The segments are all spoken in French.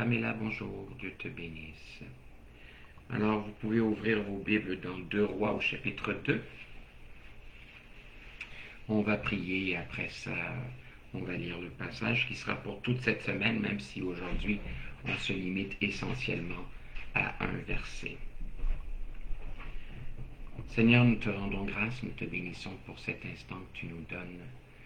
Pamela, bonjour, Dieu te bénisse. Alors, vous pouvez ouvrir vos Bibles dans 2 Rois au chapitre 2. On va prier et après ça, on va lire le passage qui sera pour toute cette semaine, même si aujourd'hui, on se limite essentiellement à un verset. Seigneur, nous te rendons grâce, nous te bénissons pour cet instant que tu nous donnes.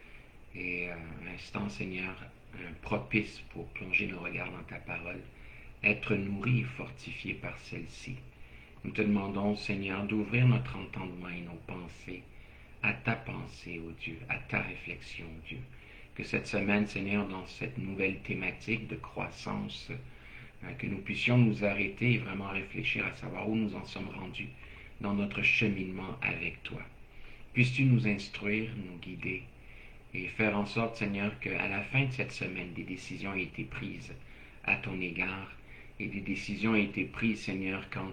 Et un instant, Seigneur, propice pour plonger nos regards dans ta parole, être nourris et fortifiés par celle-ci. Nous te demandons, Seigneur, d'ouvrir notre entendement et nos pensées à ta pensée, ô Dieu, à ta réflexion, Dieu. Que cette semaine, Seigneur, dans cette nouvelle thématique de croissance, que nous puissions nous arrêter et vraiment réfléchir à savoir où nous en sommes rendus dans notre cheminement avec toi. Puisses-tu nous instruire, nous guider, et faire en sorte, Seigneur, qu'à la fin de cette semaine, des décisions aient été prises à ton égard et des décisions aient été prises, Seigneur, quant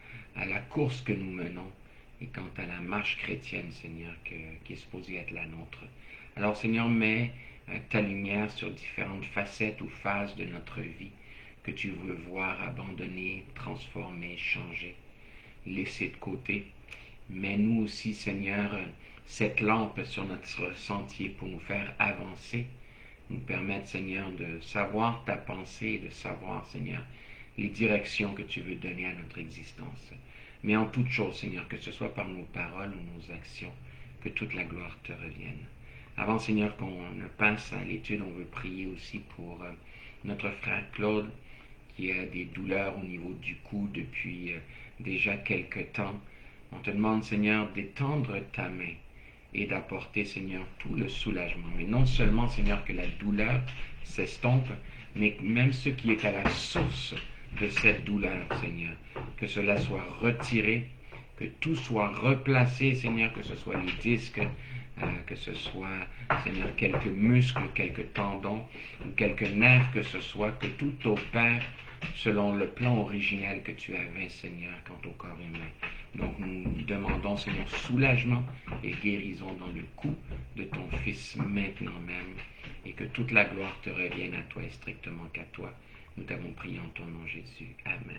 à la course que nous menons et quant à la marche chrétienne, Seigneur, qui est supposée être la nôtre. Alors, Seigneur, mets ta lumière sur différentes facettes ou phases de notre vie que tu veux voir abandonner, transformer, changer, laisser de côté. Mets-nous aussi, Seigneur, cette lampe sur notre sentier pour nous faire avancer, nous permettre, Seigneur, de savoir ta pensée et de savoir, Seigneur, les directions que tu veux donner à notre existence. Mais en toute chose, Seigneur, que ce soit par nos paroles ou nos actions, que toute la gloire te revienne. Avant, Seigneur, qu'on ne passe à l'étude, on veut prier aussi pour notre frère Claude, qui a des douleurs au niveau du cou depuis déjà quelque temps. On te demande, Seigneur, d'étendre ta main et d'apporter, Seigneur, tout le soulagement. Mais non seulement, Seigneur, que la douleur s'estompe, mais même ce qui est à la source de cette douleur, Seigneur, que cela soit retiré, que tout soit replacé, Seigneur, que ce soit les disques, que ce soit, Seigneur, quelques muscles, quelques tendons, ou quelques nerfs, que ce soit, que tout opère selon le plan original que tu avais, Seigneur, quant au corps humain. Donc nous demandons, Seigneur, soulagement et guérison dans le cou de ton Fils maintenant même, et que toute la gloire te revienne à toi et strictement qu'à toi. Nous t'avons prié en ton nom, Jésus. Amen.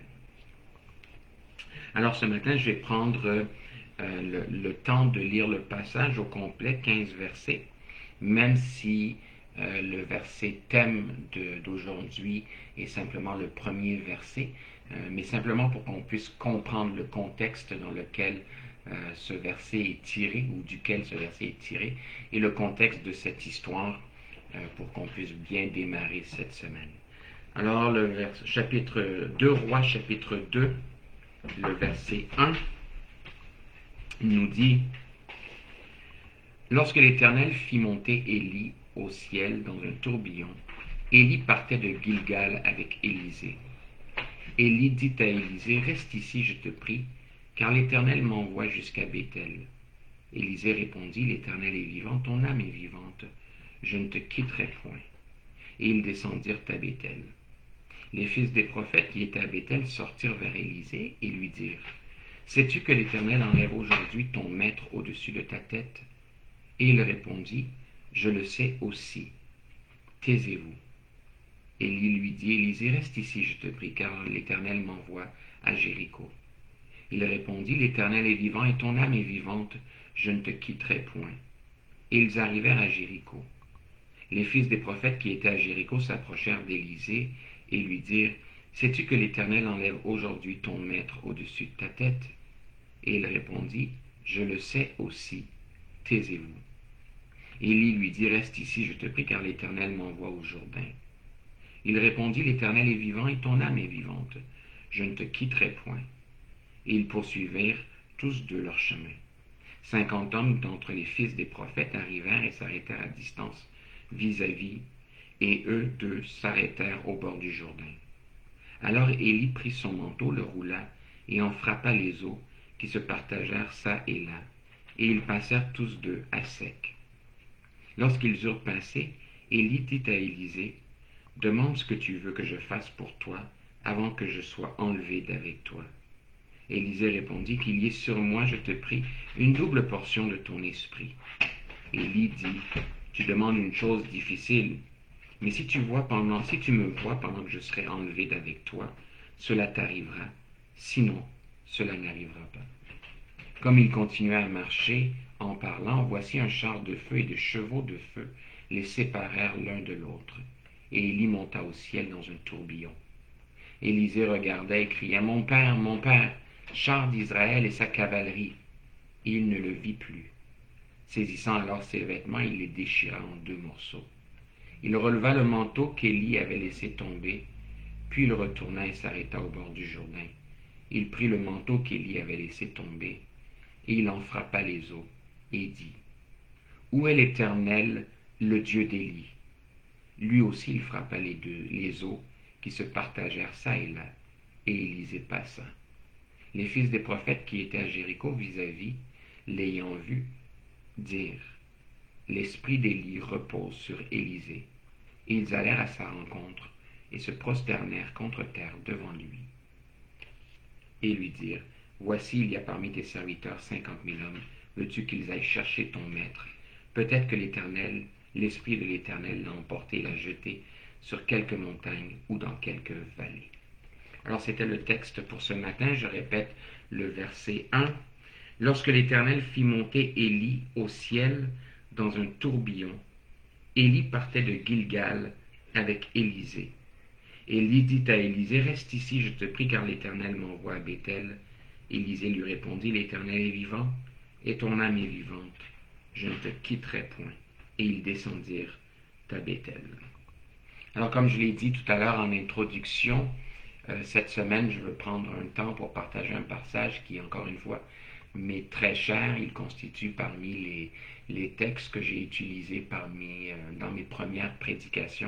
Alors ce matin, je vais prendre le temps de lire le passage au complet, 15 versets, même si le verset thème d'aujourd'hui est simplement le premier verset, mais simplement pour qu'on puisse comprendre le contexte dans lequel ce verset est tiré, ou duquel ce verset est tiré, et le contexte de cette histoire, pour qu'on puisse bien démarrer cette semaine. Alors, chapitre 2 Rois, chapitre 2, le verset 1, nous dit « Lorsque l'Éternel fit monter Élie au ciel dans un tourbillon, Élie partait de Gilgal avec Élisée. Élie dit à Élisée, « Reste ici, je te prie, car l'Éternel m'envoie jusqu'à Béthel. » Élisée répondit, « L'Éternel est vivant, ton âme est vivante, je ne te quitterai point. » Et ils descendirent à Béthel. Les fils des prophètes qui étaient à Béthel sortirent vers Élisée et lui dirent, « Sais-tu que l'Éternel enlève aujourd'hui ton maître au-dessus de ta tête? » Et il répondit, « Je le sais aussi. Taisez-vous. » Élie lui dit, « Élisée, reste ici, je te prie, car l'Éternel m'envoie à Jéricho. » Il répondit, « L'Éternel est vivant et ton âme est vivante, je ne te quitterai point. » Et ils arrivèrent à Jéricho. Les fils des prophètes qui étaient à Jéricho s'approchèrent d'Élisée et lui dirent, « Sais-tu que l'Éternel enlève aujourd'hui ton maître au-dessus de ta tête? » Et il répondit, « Je le sais aussi. Taisez-vous. » Élie lui dit, « Reste ici, je te prie, car l'Éternel m'envoie au Jourdain. » Il répondit, « L'Éternel est vivant et ton âme est vivante. Je ne te quitterai point. » Et ils poursuivirent tous deux leur chemin. 50 hommes d'entre les fils des prophètes arrivèrent et s'arrêtèrent à distance vis-à-vis, et eux deux s'arrêtèrent au bord du Jourdain. Alors Élie prit son manteau, le roula, et en frappa les eaux, qui se partagèrent çà et là, et ils passèrent tous deux à sec. Lorsqu'ils eurent passé, Élie dit à Élisée, « Demande ce que tu veux que je fasse pour toi, avant que je sois enlevé d'avec toi. » Élisée répondit, « Qu'il y ait sur moi, je te prie, une double portion de ton esprit. » Élie dit, « Tu demandes une chose difficile. Mais si tu me vois pendant que je serai enlevé d'avec toi, cela t'arrivera. Sinon, cela n'arrivera pas. Comme il continuait à marcher, en parlant, voici un char de feu et des chevaux de feu les séparèrent l'un de l'autre. Et Élie monta au ciel dans un tourbillon. Élisée regardait et criait, mon père, char d'Israël et sa cavalerie. Et il ne le vit plus. Saisissant alors ses vêtements, il les déchira en 2 morceaux. Il releva le manteau qu'Élie avait laissé tomber, puis il retourna et s'arrêta au bord du Jourdain. Il prit le manteau qu'Élie avait laissé tomber, et il en frappa les eaux, et dit, où est l'Éternel, le Dieu d'Élie? Lui aussi il frappa les eaux, qui se partagèrent çà et là, et Élisée passa. Les fils des prophètes qui étaient à Jéricho vis-à-vis, l'ayant vu, dirent, l'esprit d'Élie repose sur Élisée. Et ils allèrent à sa rencontre, et se prosternèrent contre terre devant lui. Et lui dirent, voici il y a parmi tes serviteurs 50 000 hommes, veux-tu qu'ils aillent chercher ton maître? Peut-être que l'esprit de l'Éternel l'a emporté et l'a jeté sur quelque montagne ou dans quelque vallée. Alors c'était le texte pour ce matin, je répète le verset 1. Lorsque l'Éternel fit monter Élie au ciel dans un tourbillon, Élie partait de Gilgal avec Élisée. Élie dit à Élisée, reste ici, je te prie, car l'Éternel m'envoie à Béthel. Élisée lui répondit, l'Éternel est vivant, et ton âme est vivante, je ne te quitterai point. Et ils descendirent à Béthel. Alors comme je l'ai dit tout à l'heure en introduction, cette semaine, je veux prendre un temps pour partager un passage qui, encore une fois, m'est très cher. Il constitue parmi les textes que j'ai utilisés dans mes premières prédications.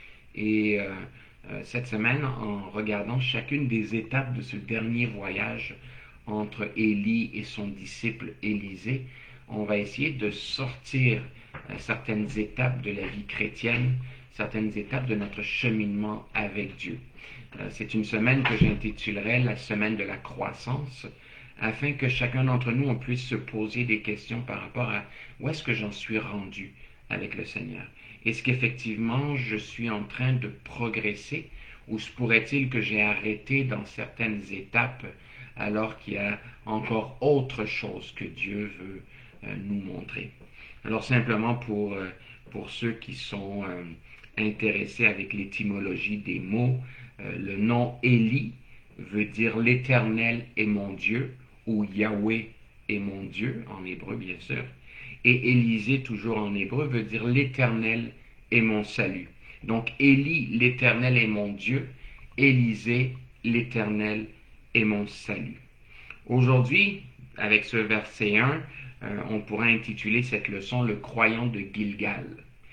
Et cette semaine, en regardant chacune des étapes de ce dernier voyage entre Élie et son disciple Élisée, on va essayer de sortir certaines étapes de la vie chrétienne, certaines étapes de notre cheminement avec Dieu. C'est une semaine que j'intitulerai la semaine de la croissance, afin que chacun d'entre nous, on puisse se poser des questions par rapport à où est-ce que j'en suis rendu avec le Seigneur. Est-ce qu'effectivement je suis en train de progresser, ou se pourrait-il que j'ai arrêté dans certaines étapes alors qu'il y a encore autre chose que Dieu veut nous montrer. Alors simplement pour ceux qui sont intéressés avec l'étymologie des mots, le nom Élie veut dire l'Éternel est mon Dieu, ou Yahweh est mon Dieu, en hébreu bien sûr, et Élisée, toujours en hébreu, veut dire l'Éternel est mon salut. Donc Élie, l'Éternel est mon Dieu, Élisée, l'Éternel est mon salut. Aujourd'hui, avec ce verset 1, on pourrait intituler cette leçon le croyant de Gilgal.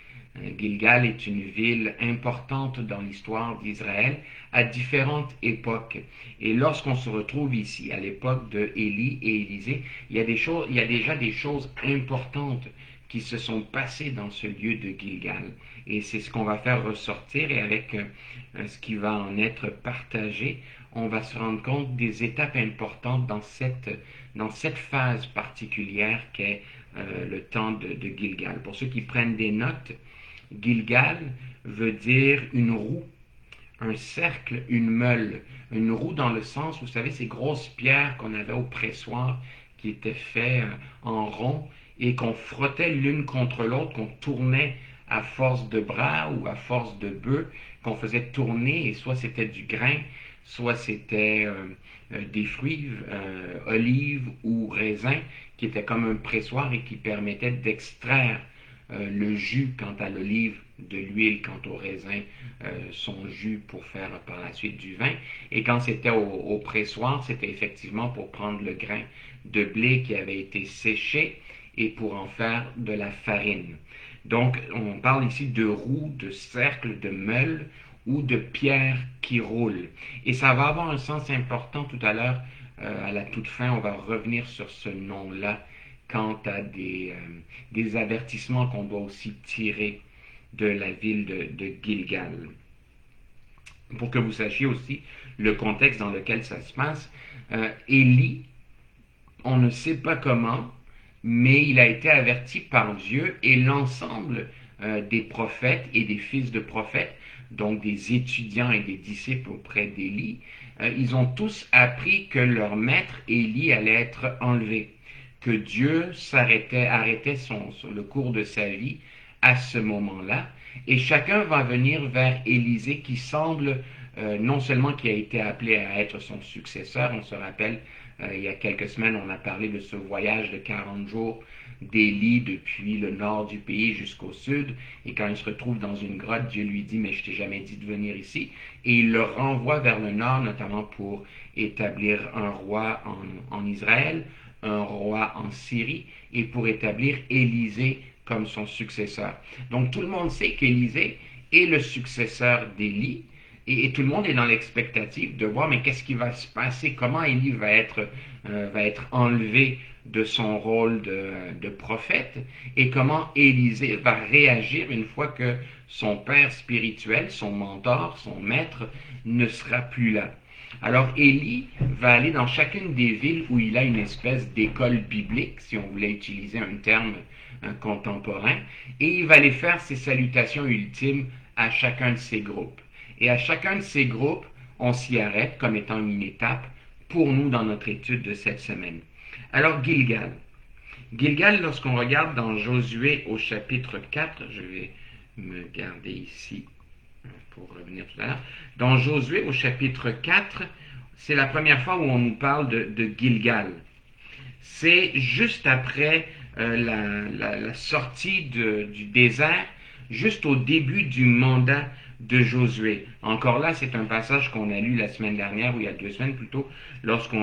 Gilgal est une ville importante dans l'histoire d'Israël à différentes époques. Et lorsqu'on se retrouve ici, à l'époque de Élie et Élisée, il y a déjà des choses importantes qui se sont passées dans ce lieu de Gilgal. Et c'est ce qu'on va faire ressortir, et avec ce qui va en être partagé, on va se rendre compte des étapes importantes dans cette phase particulière qu'est le temps de Gilgal. Pour ceux qui prennent des notes, Gilgal veut dire une roue, un cercle, une meule. Une roue dans le sens, vous savez, ces grosses pierres qu'on avait au pressoir qui étaient faites en rond et qu'on frottait l'une contre l'autre, qu'on tournait à force de bras ou à force de bœuf, qu'on faisait tourner, et soit c'était du grain, soit c'était des fruits, olives ou raisins, qui étaient comme un pressoir et qui permettaient d'extraire le jus quant à l'olive, de l'huile quant au raisin, son jus pour faire par la suite du vin. Et quand c'était au pressoir, c'était effectivement pour prendre le grain de blé qui avait été séché et pour en faire de la farine. Donc on parle ici de roues, de cercles, de meules ou de pierres qui roulent. Et ça va avoir un sens important tout à l'heure, à la toute fin, on va revenir sur ce nom-là quant à des avertissements qu'on doit aussi tirer de la ville de Gilgal. Pour que vous sachiez aussi le contexte dans lequel ça se passe, Élie, on ne sait pas comment, mais il a été averti par Dieu, et l'ensemble des prophètes et des fils de prophètes, donc des étudiants et des disciples auprès d'Élie, ils ont tous appris que leur maître Élie allait être enlevé, que Dieu arrêtait le cours de sa vie à ce moment-là, et chacun va venir vers Élisée qui semble non seulement qui a été appelé à être son successeur, on se rappelle, il y a quelques semaines, on a parlé de ce voyage de 40 jours d'Élie depuis le nord du pays jusqu'au sud, et quand il se retrouve dans une grotte, Dieu lui dit, mais je t'ai jamais dit de venir ici, et il le renvoie vers le nord, notamment pour établir un roi en Israël, un roi en Syrie, et pour établir Élisée comme son successeur. Donc tout le monde sait qu'Élisée est le successeur d'Élie, et tout le monde est dans l'expectative de voir, mais qu'est-ce qui va se passer, comment Élie va être enlevé de son rôle de prophète, et comment Élisée va réagir une fois que son père spirituel, son mentor, son maître, ne sera plus là. Alors Élie va aller dans chacune des villes où il a une espèce d'école biblique, si on voulait utiliser un terme contemporain, et il va aller faire ses salutations ultimes à chacun de ces groupes. Et à chacun de ces groupes, on s'y arrête comme étant une étape pour nous dans notre étude de cette semaine. Alors Gilgal. Gilgal, lorsqu'on regarde dans Josué au chapitre 4, je vais me garder ici pour revenir tout à l'heure. Dans Josué au chapitre 4, c'est la première fois où on nous parle de Gilgal. C'est juste après la sortie du désert, juste au début du mandat de Josué. Encore là, c'est un passage qu'on a lu la semaine dernière, ou il y a 2 semaines plutôt, lorsque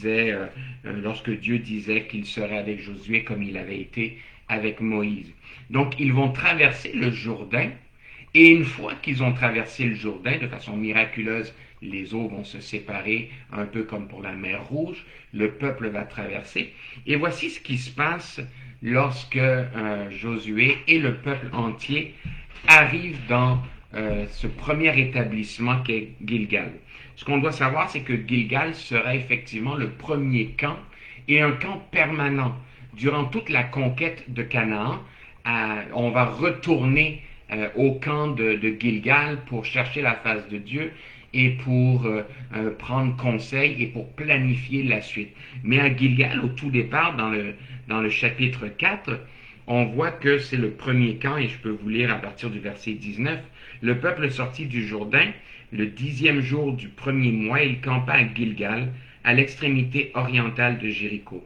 Dieu disait qu'il serait avec Josué comme il avait été avec Moïse. Donc, ils vont traverser le Jourdain, et une fois qu'ils ont traversé le Jourdain, de façon miraculeuse, les eaux vont se séparer, un peu comme pour la mer Rouge, le peuple va traverser, et voici ce qui se passe lorsque Josué et le peuple entier arrivent dans ce premier établissement qu'est Gilgal. Ce qu'on doit savoir, c'est que Gilgal sera effectivement le premier camp et un camp permanent. Durant toute la conquête de Canaan, on va retourner au camp de Gilgal pour chercher la face de Dieu et pour prendre conseil et pour planifier la suite. Mais à Gilgal, au tout départ, dans le chapitre 4, on voit que c'est le premier camp, et je peux vous lire à partir du verset 19. Le peuple sortit du Jourdain, le 10e jour du premier mois, il campa à Gilgal, à l'extrémité orientale de Jéricho.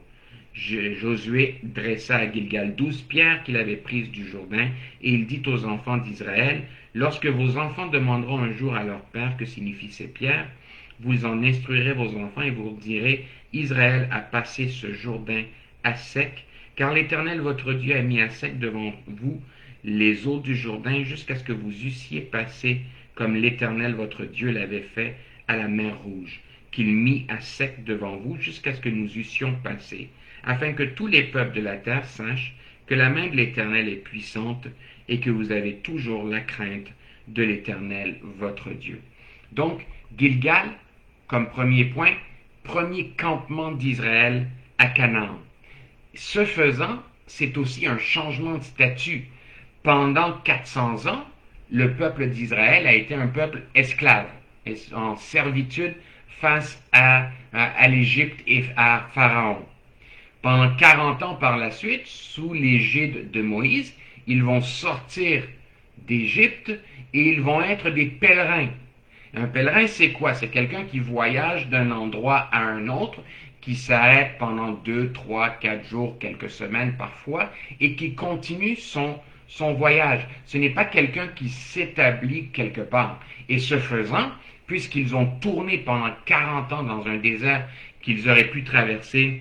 Josué dressa à Gilgal 12 pierres qu'il avait prises du Jourdain, et il dit aux enfants d'Israël, « Lorsque vos enfants demanderont un jour à leur père que signifient ces pierres, vous en instruirez vos enfants et vous direz, Israël a passé ce Jourdain à sec, car l'Éternel votre Dieu a mis à sec devant vous les eaux du Jourdain jusqu'à ce que vous eussiez passé comme l'Éternel votre Dieu l'avait fait à la mer Rouge, qu'il mit à sec devant vous jusqu'à ce que nous eussions passé, afin que tous les peuples de la terre sachent que la main de l'Éternel est puissante et que vous avez toujours la crainte de l'Éternel votre Dieu. » Donc, Gilgal, comme premier point, premier campement d'Israël à Canaan. Ce faisant, c'est aussi un changement de statut. Pendant 400 ans, le peuple d'Israël a été un peuple esclave, en servitude face à l'Égypte et à Pharaon. Pendant 40 ans par la suite, sous l'égide de Moïse, ils vont sortir d'Égypte et ils vont être des pèlerins. Un pèlerin, c'est quoi? C'est quelqu'un qui voyage d'un endroit à un autre, qui s'arrête pendant 2, 3, 4 jours, quelques semaines parfois, et qui continue son voyage. Ce n'est pas quelqu'un qui s'établit quelque part. Et ce faisant, puisqu'ils ont tourné pendant 40 ans dans un désert qu'ils auraient pu traverser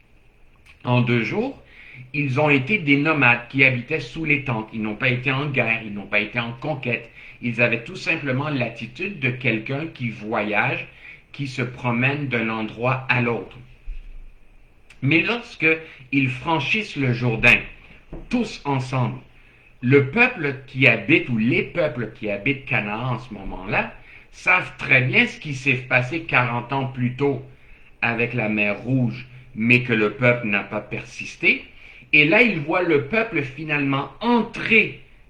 en 2 jours, ils ont été des nomades qui habitaient sous les tentes. Ils n'ont pas été en guerre, ils n'ont pas été en conquête. Ils avaient tout simplement l'attitude de quelqu'un qui voyage, qui se promène d'un endroit à l'autre. Mais lorsque ils franchissent le Jourdain, tous ensemble, le peuple qui habite, ou les peuples qui habitent Canaan en ce moment-là, savent très bien ce qui s'est passé 40 ans plus tôt avec la mer Rouge, mais que le peuple n'a pas persisté. Et là, ils voient le peuple finalement entrer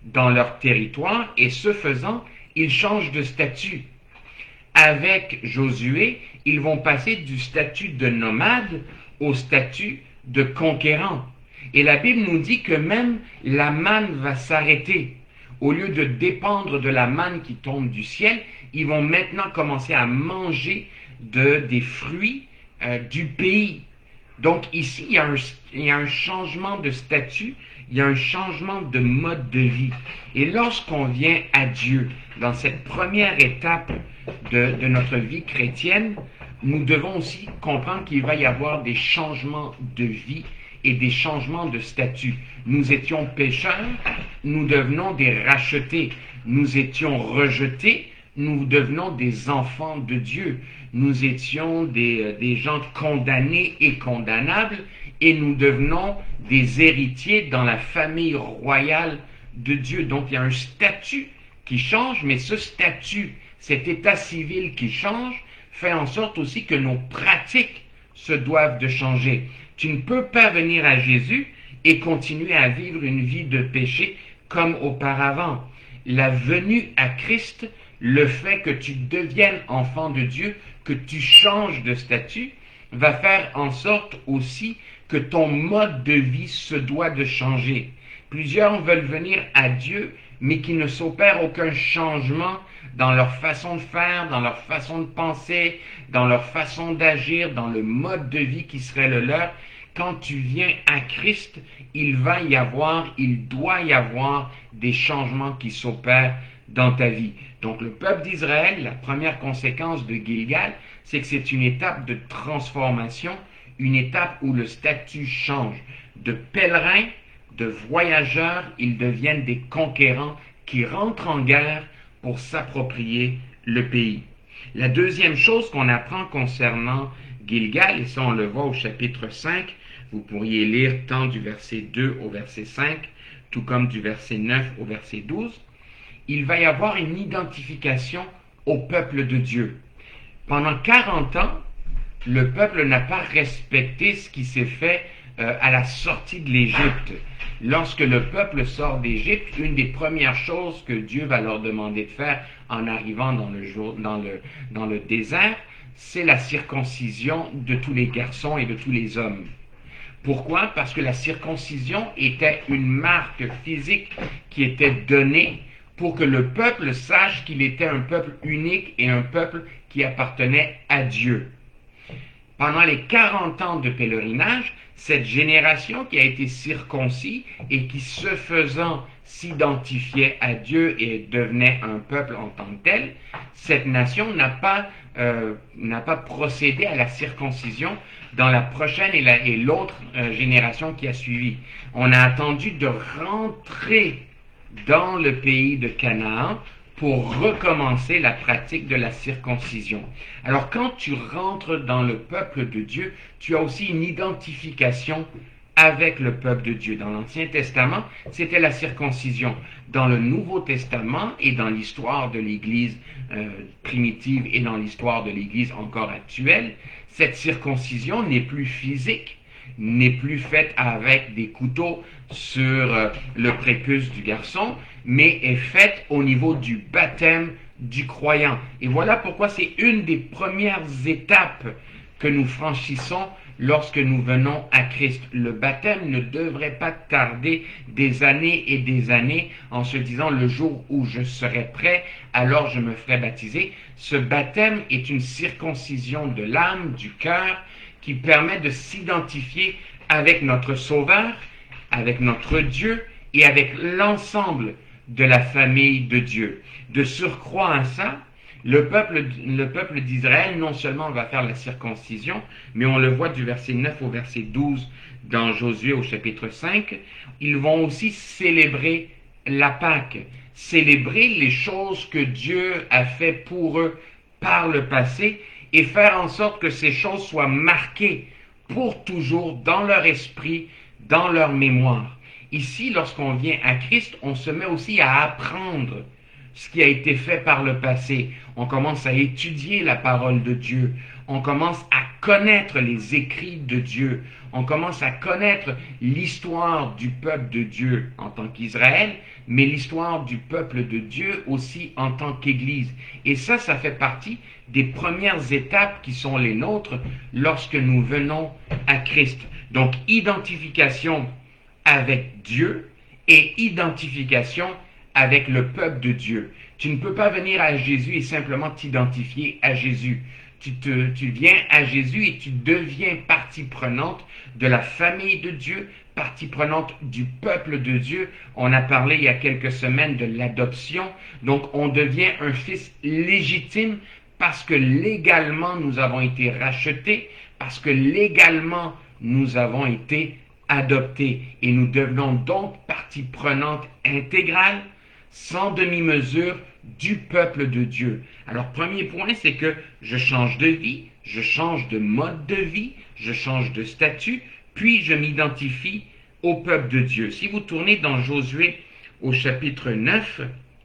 dans leur territoire et ce faisant, ils changent de statut. Avec Josué, ils vont passer du statut de nomade au statut de conquérant. Et la Bible nous dit que même la manne va s'arrêter. Au lieu de dépendre de la manne qui tombe du ciel, ils vont maintenant commencer à manger des fruits du pays. Donc ici, il y a un changement de statut, il y a un changement de mode de vie. Et lorsqu'on vient à Dieu, dans cette première étape de notre vie chrétienne, nous devons aussi comprendre qu'il va y avoir des changements de vie et des changements de statut. Nous étions pécheurs, nous devenons des rachetés. Nous étions rejetés, nous devenons des enfants de Dieu. Nous étions des gens condamnés et condamnables et nous devenons des héritiers dans la famille royale de Dieu. Donc il y a un statut qui change, mais ce statut, cet état civil qui change, fait en sorte aussi que nos pratiques se doivent de changer. Tu ne peux pas venir à Jésus et continuer à vivre une vie de péché comme auparavant. La venue à Christ, le fait que tu deviennes enfant de Dieu, que tu changes de statut, va faire en sorte aussi que ton mode de vie se doit de changer. Plusieurs veulent venir à Dieu, mais qui ne s'opère aucun changement dans leur façon de faire, dans leur façon de penser, dans leur façon d'agir, dans le mode de vie qui serait le leur. Quand tu viens à Christ, il doit y avoir des changements qui s'opèrent dans ta vie. Donc le peuple d'Israël, la première conséquence de Gilgal, c'est que c'est une étape de transformation, une étape où le statut change. De pèlerins, de voyageurs, ils deviennent des conquérants qui rentrent en guerre pour s'approprier le pays. La deuxième chose qu'on apprend concernant Gilgal, et ça on le voit au chapitre 5, vous pourriez lire tant du verset 2 au verset 5, tout comme du verset 9 au verset 12, il va y avoir une identification au peuple de Dieu. Pendant 40 ans, le peuple n'a pas respecté ce qui s'est fait à la sortie de l'Égypte. Lorsque le peuple sort d'Égypte, une des premières choses que Dieu va leur demander de faire en arrivant dans le désert, c'est la circoncision de tous les garçons et de tous les hommes. Pourquoi? Parce que la circoncision était une marque physique qui était donnée pour que le peuple sache qu'il était un peuple unique et un peuple qui appartenait à Dieu. Pendant les 40 ans de pèlerinage, cette génération qui a été circoncis et qui, se faisant, s'identifiait à Dieu et devenait un peuple en tant que tel, cette nation n'a pas procédé à la circoncision dans la prochaine et l'autre génération qui a suivi. On a attendu de rentrer dans le pays de Canaan pour recommencer la pratique de la circoncision. Alors quand tu rentres dans le peuple de Dieu, tu as aussi une identification avec le peuple de Dieu. Dans l'Ancien Testament, c'était la circoncision. Dans le Nouveau Testament et dans l'histoire de l'Église primitive et dans l'histoire de l'Église encore actuelle, cette circoncision n'est plus physique, n'est plus faite avec des couteaux sur le prépuce du garçon, mais est faite au niveau du baptême du croyant. Et voilà pourquoi c'est une des premières étapes que nous franchissons lorsque nous venons à Christ. Le baptême ne devrait pas tarder des années et des années en se disant le jour où je serai prêt, alors je me ferai baptiser. Ce baptême est une circoncision de l'âme, du cœur, qui permet de s'identifier avec notre Sauveur, avec notre Dieu et avec l'ensemble de la famille de Dieu. De surcroît à ça, le peuple d'Israël non seulement va faire la circoncision, mais on le voit du verset 9 au verset 12 dans Josué au chapitre 5, ils vont aussi célébrer la Pâque, célébrer les choses que Dieu a fait pour eux par le passé et faire en sorte que ces choses soient marquées pour toujours dans leur esprit, dans leur mémoire. Ici, lorsqu'on vient à Christ, on se met aussi à apprendre ce qui a été fait par le passé. On commence à étudier la parole de Dieu. On commence à connaître les écrits de Dieu. On commence à connaître l'histoire du peuple de Dieu en tant qu'Israël, mais l'histoire du peuple de Dieu aussi en tant qu'Église. Et ça fait partie des premières étapes qui sont les nôtres lorsque nous venons à Christ. Donc, identification avec Dieu et identification avec le peuple de Dieu. Tu ne peux pas venir à Jésus et simplement t'identifier à Jésus. Tu viens à Jésus et tu deviens partie prenante de la famille de Dieu, partie prenante du peuple de Dieu. On a parlé il y a quelques semaines de l'adoption. Donc, on devient un fils légitime parce que légalement, nous avons été rachetés, parce que légalement, nous avons été adoptés. Et nous devenons donc partie prenante intégrale, sans demi-mesure, du peuple de Dieu. Alors, premier point, c'est que je change de vie, je change de mode de vie, je change de statut, puis je m'identifie au peuple de Dieu. Si vous tournez dans Josué au chapitre 9,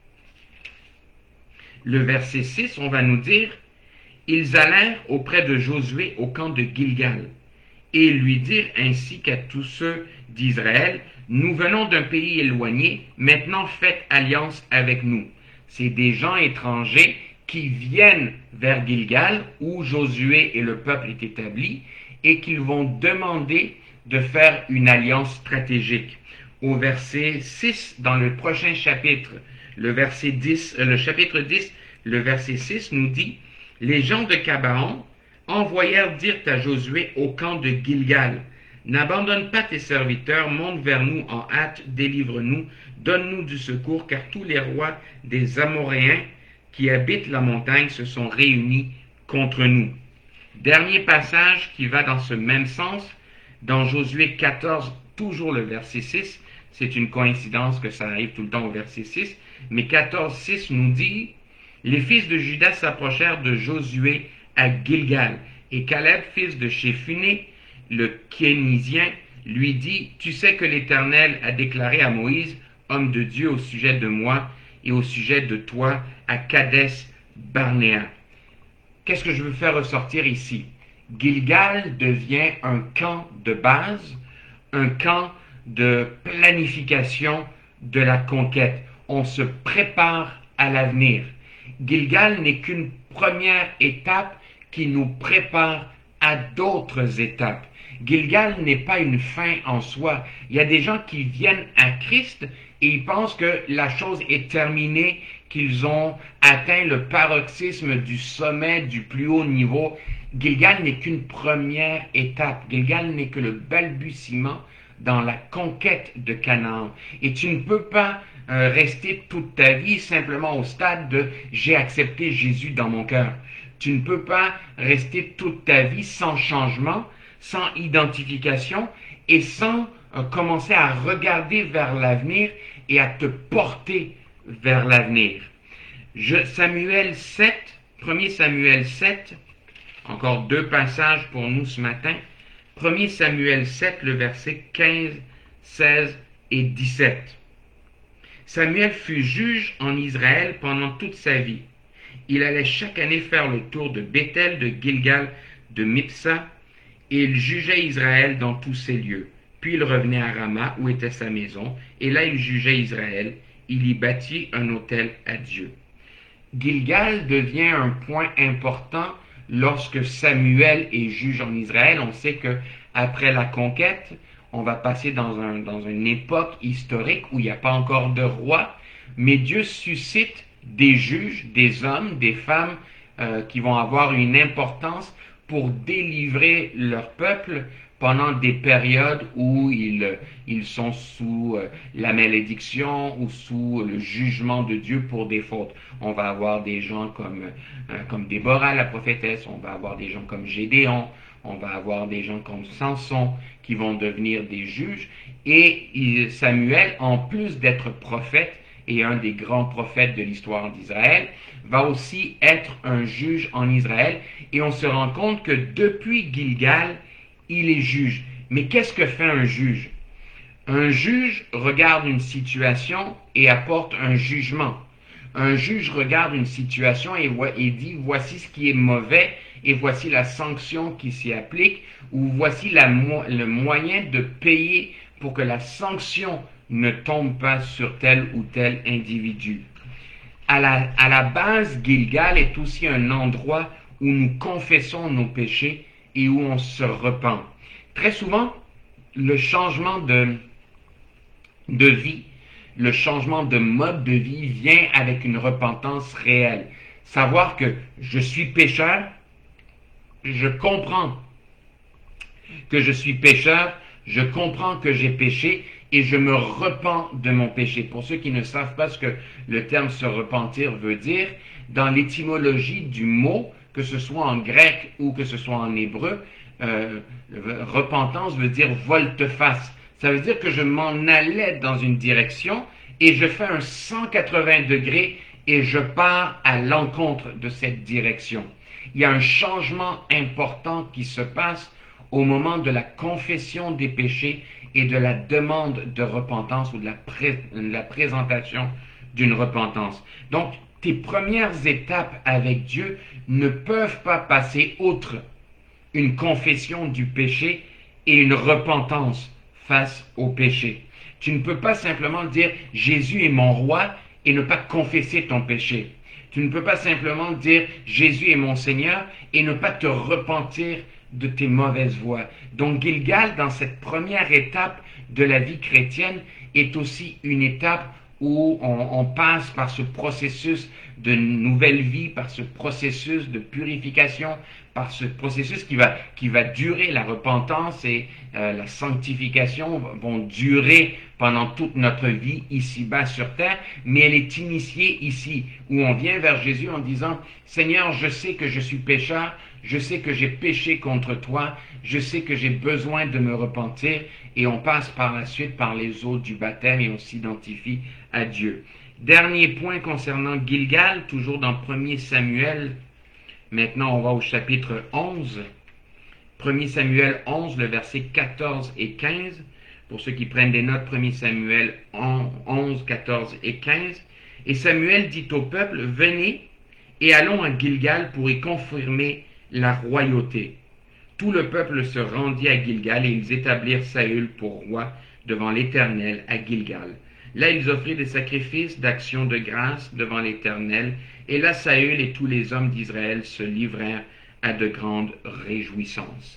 le verset 6, on va nous dire « Ils allèrent auprès de Josué au camp de Gilgal, et lui dirent ainsi qu'à tous ceux d'Israël, « Nous venons d'un pays éloigné, maintenant faites alliance avec nous. » C'est des gens étrangers qui viennent vers Gilgal, où Josué et le peuple est établi, et qu'ils vont demander de faire une alliance stratégique. Au verset 6, dans le prochain chapitre, le chapitre 10, le verset 6 nous dit « Les gens de Gabaon envoyèrent dire à Josué au camp de Gilgal, « N'abandonne pas tes serviteurs, monte vers nous en hâte, délivre-nous, donne-nous du secours, car tous les rois des Amoréens qui habitent la montagne se sont réunis contre nous. » Dernier passage qui va dans ce même sens, dans Josué 14, toujours le verset 6, c'est une coïncidence que ça arrive tout le temps au verset 6, mais 14, 6 nous dit « Les fils de Juda s'approchèrent de Josué à Gilgal, et Caleb, fils de Shéphuné, le Kénizien, lui dit « Tu sais que l'Éternel a déclaré à Moïse, homme de Dieu, au sujet de moi et au sujet de toi, à Kadès Barnéa. » Qu'est-ce que je veux faire ressortir ici? Gilgal devient un camp de base, un camp de planification de la conquête. On se prépare à l'avenir. Gilgal n'est qu'une première étape qui nous prépare à d'autres étapes. Gilgal n'est pas une fin en soi. Il y a des gens qui viennent à Christ et ils pensent que la chose est terminée, qu'ils ont atteint le paroxysme du sommet du plus haut niveau. Gilgal n'est qu'une première étape. Gilgal n'est que le balbutiement dans la conquête de Canaan. Et tu ne peux pas rester toute ta vie simplement au stade de « j'ai accepté Jésus dans mon cœur ». Tu ne peux pas rester toute ta vie sans changement, sans identification et sans commencer à regarder vers l'avenir et à te porter vers l'avenir. Samuel 7, 1 Samuel 7, encore deux passages pour nous ce matin. 1 Samuel 7, le verset 15, 16 et 17. Samuel fut juge en Israël pendant toute sa vie. Il allait chaque année faire le tour de Béthel, de Gilgal, de Mipsa, et il jugeait Israël dans tous ses lieux. Puis il revenait à Rama, où était sa maison, et là il jugeait Israël. Il y bâtit un autel à Dieu. Gilgal devient un point important lorsque Samuel est juge en Israël. On sait que après la conquête, on va passer dans une époque historique où il n'y a pas encore de roi, mais Dieu suscite des juges, des hommes, des femmes qui vont avoir une importance pour délivrer leur peuple pendant des périodes où ils sont sous la malédiction ou sous le jugement de Dieu pour des fautes. On va avoir des gens comme Déborah, la prophétesse, on va avoir des gens comme Gédéon, on va avoir des gens comme Samson qui vont devenir des juges. Et Samuel, en plus d'être prophète et un des grands prophètes de l'histoire d'Israël, va aussi être un juge en Israël. Et on se rend compte que depuis Gilgal, il est juge. Mais qu'est-ce que fait un juge? Un juge regarde une situation et apporte un jugement. Un juge regarde une situation et dit voici ce qui est mauvais et voici la sanction qui s'y applique, ou voici le moyen de payer pour que la sanction ne tombe pas sur tel ou tel individu. À la base, Gilgal est aussi un endroit où nous confessons nos péchés et où on se repent. Très souvent, le changement de vie, le changement de mode de vie vient avec une repentance réelle. Savoir que je suis pécheur, je comprends que je suis pécheur, je comprends que j'ai péché et je me repens de mon péché. Pour ceux qui ne savent pas ce que le terme se repentir veut dire, dans l'étymologie du mot, que ce soit en grec ou que ce soit en hébreu, repentance veut dire volte-face. Ça veut dire que je m'en allais dans une direction et je fais un 180 degrés et je pars à l'encontre de cette direction. Il y a un changement important qui se passe au moment de la confession des péchés et de la demande de repentance ou de la présentation d'une repentance. Donc, tes premières étapes avec Dieu ne peuvent pas passer outre une confession du péché et une repentance face au péché. Tu ne peux pas simplement dire « Jésus est mon roi » et ne pas confesser ton péché. Tu ne peux pas simplement dire « Jésus est mon Seigneur » et ne pas te repentir de tes mauvaises voies. Donc Gilgal, dans cette première étape de la vie chrétienne, est aussi une étape où on passe par ce processus de nouvelle vie, par ce processus de purification, par ce processus qui va durer. La repentance et la sanctification vont durer pendant toute notre vie ici-bas sur terre, mais elle est initiée ici, où on vient vers Jésus en disant « Seigneur, je sais que je suis pécheur, je sais que j'ai péché contre toi, je sais que j'ai besoin de me repentir » et on passe par la suite par les eaux du baptême et on s'identifie à Dieu. Dernier point concernant Gilgal, toujours dans 1 Samuel, maintenant on va au chapitre 11, 1 Samuel 11, le verset 14 et 15, pour ceux qui prennent des notes, 1 Samuel 11, 14 et 15, et Samuel dit au peuple, venez et allons à Gilgal pour y confirmer la royauté. Tout le peuple se rendit à Gilgal et ils établirent Saül pour roi devant l'Éternel à Gilgal. Là, ils offrirent des sacrifices d'action de grâce devant l'Éternel, et là, Saül et tous les hommes d'Israël se livrèrent à de grandes réjouissances.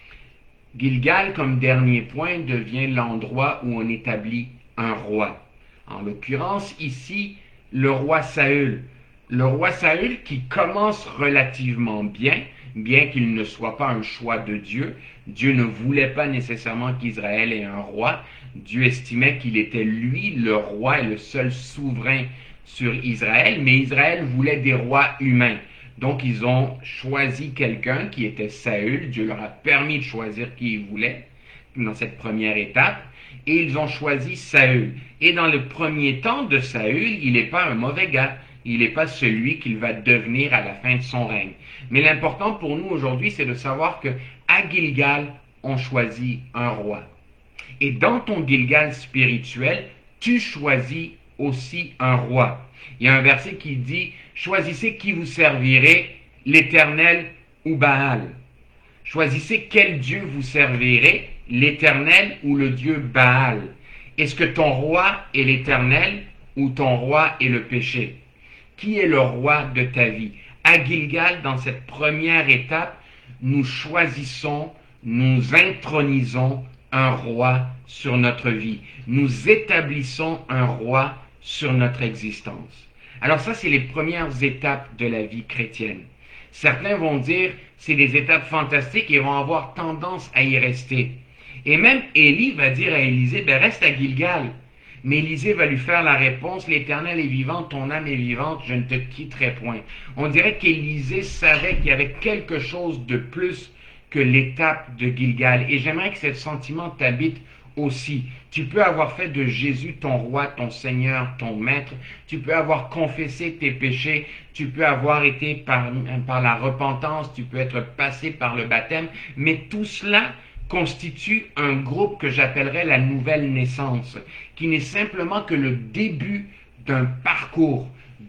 Gilgal, comme dernier point, devient l'endroit où on établit un roi. En l'occurrence, ici, le roi Saül. Le roi Saül qui commence relativement bien qu'il ne soit pas un choix de Dieu. Dieu ne voulait pas nécessairement qu'Israël ait un roi. Dieu estimait qu'il était lui le roi et le seul souverain sur Israël, mais Israël voulait des rois humains. Donc ils ont choisi quelqu'un qui était Saül. Dieu leur a permis de choisir qui ils voulaient dans cette première étape. Et ils ont choisi Saül. Et dans le premier temps de Saül, il n'est pas un mauvais gars. Il n'est pas celui qu'il va devenir à la fin de son règne. Mais l'important pour nous aujourd'hui, c'est de savoir que à Gilgal, on choisit un roi. Et dans ton Gilgal spirituel, tu choisis aussi un roi. Il y a un verset qui dit « Choisissez qui vous servirez, l'Éternel ou Baal. » Choisissez quel Dieu vous servirez, l'Éternel ou le Dieu Baal. Est-ce que ton roi est l'Éternel ou ton roi est le péché? Qui est le roi de ta vie? À Gilgal, dans cette première étape, nous choisissons, nous intronisons un roi sur notre vie. Nous établissons un roi sur notre existence. Alors ça, c'est les premières étapes de la vie chrétienne. Certains vont dire, c'est des étapes fantastiques et vont avoir tendance à y rester. Et même Élie va dire à Élisée, reste à Gilgal. Mais Élisée va lui faire la réponse, l'Éternel est vivant, ton âme est vivante, je ne te quitterai point. On dirait qu'Élisée savait qu'il y avait quelque chose de plus que l'étape de Gilgal. Et j'aimerais que ce sentiment t'habite aussi. Tu peux avoir fait de Jésus ton roi, ton Seigneur, ton maître. Tu peux avoir confessé tes péchés. Tu peux avoir été par la repentance. Tu peux être passé par le baptême. Mais tout cela constitue un groupe que j'appellerais la nouvelle naissance, qui n'est simplement que le début d'un parcours,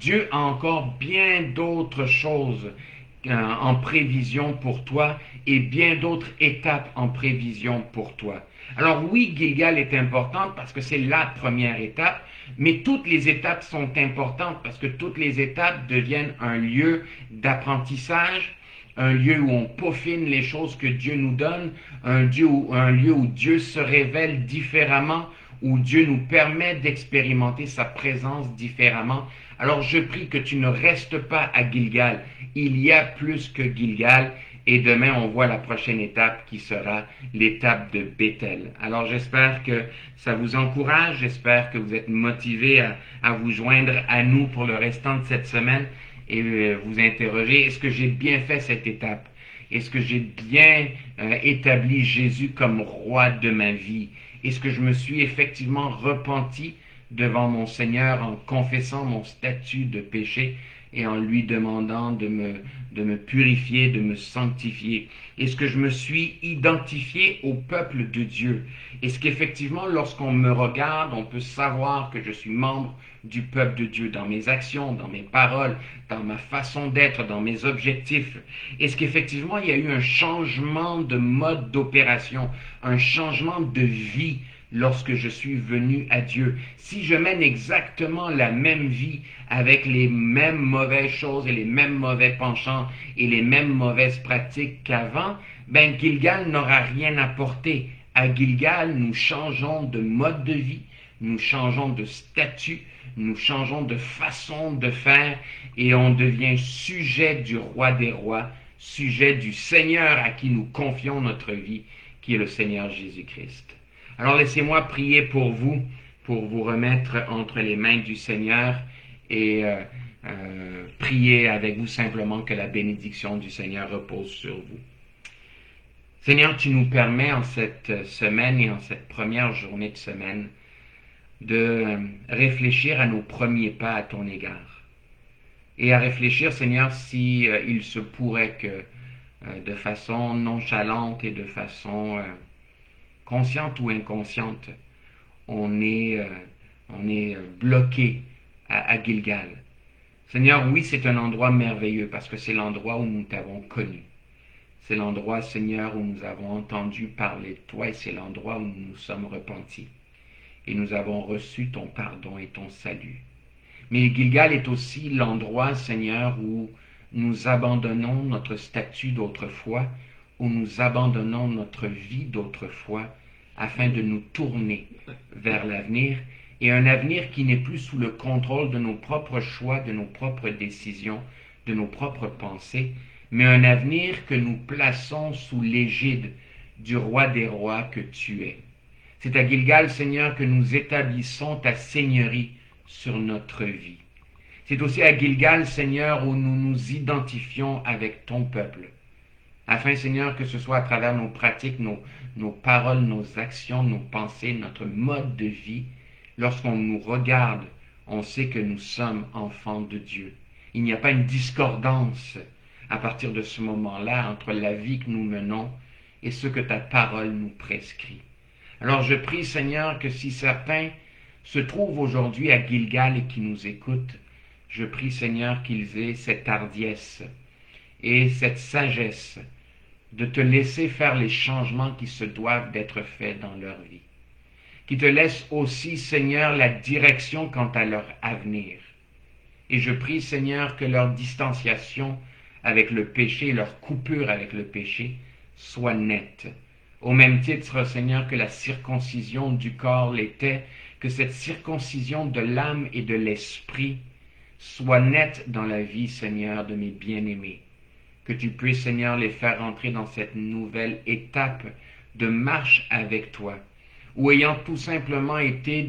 Dieu a encore bien d'autres choses en prévision pour toi et bien d'autres étapes en prévision pour toi. Alors oui, Gilgal est importante parce que c'est la première étape, mais toutes les étapes sont importantes parce que toutes les étapes deviennent un lieu d'apprentissage, un lieu où on peaufine les choses que Dieu nous donne, un lieu où Dieu se révèle différemment, où Dieu nous permet d'expérimenter sa présence différemment. Alors je prie que tu ne restes pas à Gilgal. Il y a plus que Gilgal. Et demain, on voit la prochaine étape qui sera l'étape de Bethel. Alors j'espère que ça vous encourage, j'espère que vous êtes motivés à vous joindre à nous pour le restant de cette semaine et vous interroger, est-ce que j'ai bien fait cette étape? Est-ce que j'ai bien établi Jésus comme roi de ma vie? Est-ce que je me suis effectivement repenti devant mon Seigneur en confessant mon statut de péché et en lui demandant de me purifier, de me sanctifier? Est-ce que je me suis identifié au peuple de Dieu? Est-ce qu'effectivement, lorsqu'on me regarde, on peut savoir que je suis membre du peuple de Dieu dans mes actions, dans mes paroles, dans ma façon d'être, dans mes objectifs? Est-ce qu'effectivement, il y a eu un changement de mode d'opération, un changement de vie lorsque je suis venu à Dieu? Si je mène exactement la même vie avec les mêmes mauvaises choses et les mêmes mauvais penchants et les mêmes mauvaises pratiques qu'avant, ben Gilgal n'aura rien apporté. À Gilgal, nous changeons de mode de vie, nous changeons de statut, nous changeons de façon de faire et on devient sujet du roi des rois, sujet du Seigneur à qui nous confions notre vie, qui est le Seigneur Jésus-Christ. Alors laissez-moi prier pour vous remettre entre les mains du Seigneur et prier avec vous simplement que la bénédiction du Seigneur repose sur vous. Seigneur, tu nous permets en cette semaine et en cette première journée de semaine de réfléchir à nos premiers pas à ton égard. Et à réfléchir, Seigneur, si il se pourrait que de façon nonchalante et de façon consciente ou inconsciente, on est bloqué à Gilgal. Seigneur, oui, c'est un endroit merveilleux parce que c'est l'endroit où nous t'avons connu. C'est l'endroit, Seigneur, où nous avons entendu parler de toi et c'est l'endroit où nous nous sommes repentis. Et nous avons reçu ton pardon et ton salut. Mais Gilgal est aussi l'endroit, Seigneur, où nous abandonnons notre statut d'autrefois, où nous abandonnons notre vie d'autrefois, afin de nous tourner vers l'avenir, et un avenir qui n'est plus sous le contrôle de nos propres choix, de nos propres décisions, de nos propres pensées, mais un avenir que nous plaçons sous l'égide du roi des rois que tu es. C'est à Gilgal, Seigneur, que nous établissons ta seigneurie sur notre vie. C'est aussi à Gilgal, Seigneur, où nous nous identifions avec ton peuple, afin, Seigneur, que ce soit à travers nos pratiques, nos paroles, nos actions, nos pensées, notre mode de vie, lorsqu'on nous regarde, on sait que nous sommes enfants de Dieu. Il n'y a pas une discordance à partir de ce moment-là entre la vie que nous menons et ce que ta parole nous prescrit. Alors je prie, Seigneur, que si certains se trouvent aujourd'hui à Gilgal et qui nous écoutent, je prie, Seigneur, qu'ils aient cette hardiesse et cette sagesse de te laisser faire les changements qui se doivent d'être faits dans leur vie. Qui te laissent aussi, Seigneur, la direction quant à leur avenir. Et je prie, Seigneur, que leur distanciation avec le péché, leur coupure avec le péché, soit nette. Au même titre, Seigneur, que la circoncision du corps l'était, que cette circoncision de l'âme et de l'esprit soit nette dans la vie, Seigneur, de mes bien-aimés. Que tu puisses, Seigneur, les faire entrer dans cette nouvelle étape de marche avec toi, ou ayant tout simplement été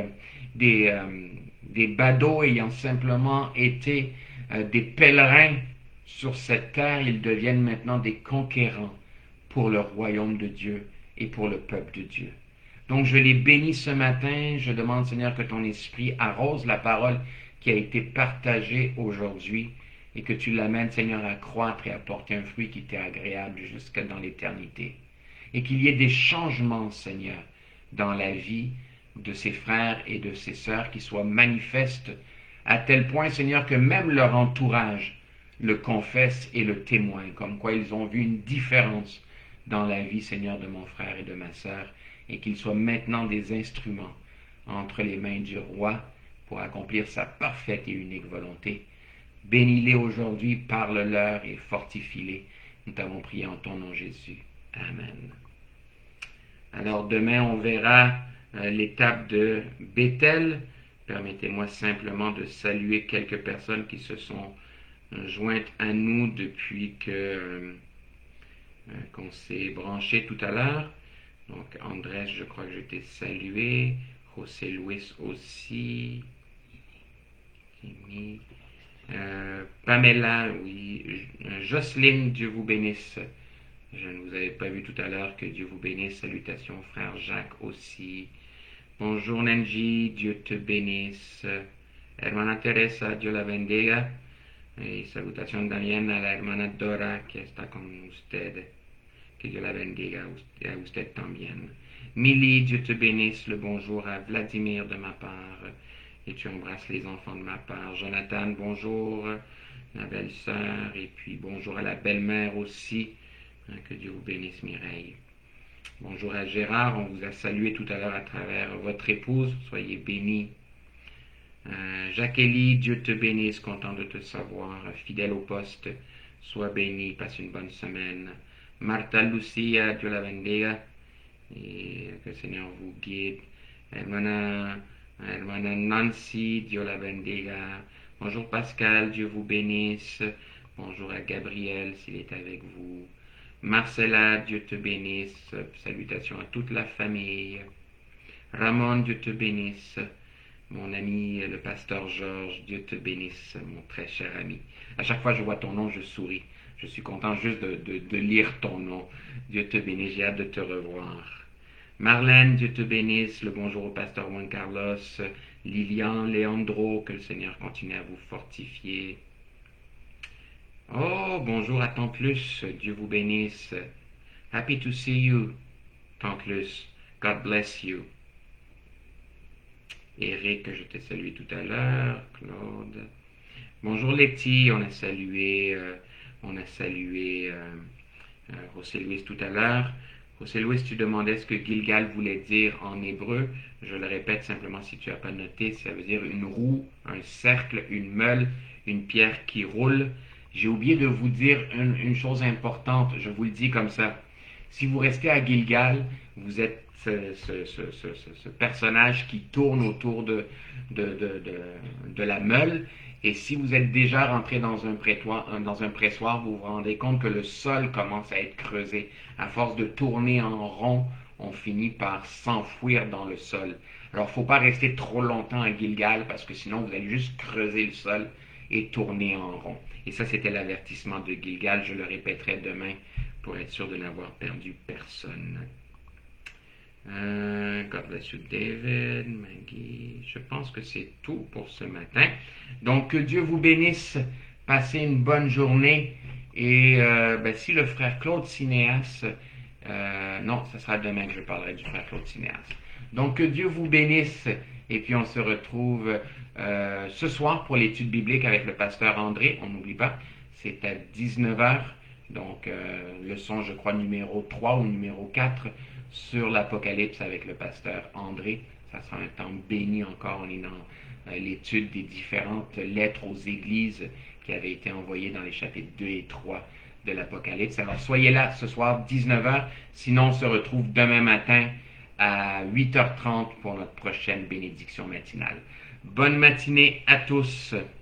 des badauds, ayant simplement été des pèlerins sur cette terre, ils deviennent maintenant des conquérants pour le royaume de Dieu et pour le peuple de Dieu. Donc je les bénis ce matin, je demande, Seigneur, que ton esprit arrose la parole qui a été partagée aujourd'hui, et que tu l'amènes, Seigneur, à croître et à porter un fruit qui t'est agréable jusqu'à dans l'éternité. Et qu'il y ait des changements, Seigneur, dans la vie de ses frères et de ses sœurs qui soient manifestes à tel point, Seigneur, que même leur entourage le confesse et le témoigne, comme quoi ils ont vu une différence dans la vie, Seigneur, de mon frère et de ma sœur, et qu'ils soient maintenant des instruments entre les mains du roi pour accomplir sa parfaite et unique volonté. Bénis-les aujourd'hui, parle-leur et fortifie-les. Nous t'avons prié en ton nom, Jésus. Amen. Alors demain, on verra l'étape de Bethel. Permettez-moi simplement de saluer quelques personnes qui se sont jointes à nous depuis qu'on s'est branché tout à l'heure. Donc Andrés, je crois que je t'ai salué. José Luis aussi. Pamela, oui. Jocelyne, Dieu vous bénisse. Je ne vous avais pas vu tout à l'heure, que Dieu vous bénisse. Salutations, frère Jacques aussi. Bonjour Nanji, Dieu te bénisse. Hermana Teresa, Dios la bendiga. Y salutación también a la hermana Dora que está con usted. Que Dieu la bendiga a usted también. Milly, Dieu te bénisse. Le bonjour à Vladimir de ma part. Et tu embrasses les enfants de ma part. Jonathan, bonjour. La belle-sœur. Et puis bonjour à la belle-mère aussi. Que Dieu vous bénisse, Mireille. Bonjour à Gérard, on vous a salué tout à l'heure à travers votre épouse, soyez bénis. Jacqueline, Dieu te bénisse, content de te savoir, fidèle au poste, sois béni, passe une bonne semaine. Martha Lucia, Dieu la bendiga, et que le Seigneur vous guide. Hermana Nancy, Dieu la bendiga. Bonjour Pascal, Dieu vous bénisse. Bonjour à Gabriel, s'il est avec vous. Marcella, Dieu te bénisse. Salutations à toute la famille. Ramon, Dieu te bénisse. Mon ami, le pasteur Georges, Dieu te bénisse, mon très cher ami. À chaque fois que je vois ton nom, je souris. Je suis content juste de lire ton nom. Dieu te bénisse, j'ai hâte de te revoir. Marlène, Dieu te bénisse. Le bonjour au pasteur Juan Carlos. Lilian, Leandro, que le Seigneur continue à vous fortifier. Oh, bonjour à Tante Luce, Dieu vous bénisse. Happy to see you, Tante Luce. God bless you. Eric, je t'ai salué tout à l'heure. Claude. Bonjour Letty, on a salué José Luis tout à l'heure. José Luis, tu demandais ce que Gilgal voulait dire en hébreu. Je le répète simplement si tu n'as pas noté, ça veut dire une roue, un cercle, une meule, une pierre qui roule. J'ai oublié de vous dire une chose importante, je vous le dis comme ça. Si vous restez à Gilgal, vous êtes ce personnage qui tourne autour de la meule. Et si vous êtes déjà rentré dans un pressoir, vous vous rendez compte que le sol commence à être creusé. À force de tourner en rond, on finit par s'enfouir dans le sol. Alors, il ne faut pas rester trop longtemps à Gilgal parce que sinon, vous allez juste creuser le sol et tourner en rond. Et ça, c'était l'avertissement de Gilgal. Je le répéterai demain pour être sûr de n'avoir perdu personne. God bless you, David, Maggie. Je pense que c'est tout pour ce matin. Donc, que Dieu vous bénisse. Passez une bonne journée. Et si le frère Claude Cinéas... non, ce sera demain que je parlerai du frère Claude Cinéas. Donc, que Dieu vous bénisse. Et puis, on se retrouve ce soir pour l'étude biblique avec le pasteur André. On n'oublie pas, c'est à 19h. Donc, leçon, je crois, numéro 3 ou numéro 4 sur l'Apocalypse avec le pasteur André. Ça sera un temps béni encore. On est dans l'étude des différentes lettres aux églises qui avaient été envoyées dans les chapitres 2 et 3 de l'Apocalypse. Alors, soyez là ce soir, 19h. Sinon, on se retrouve demain matin à 8h30 pour notre prochaine bénédiction matinale. Bonne matinée à tous.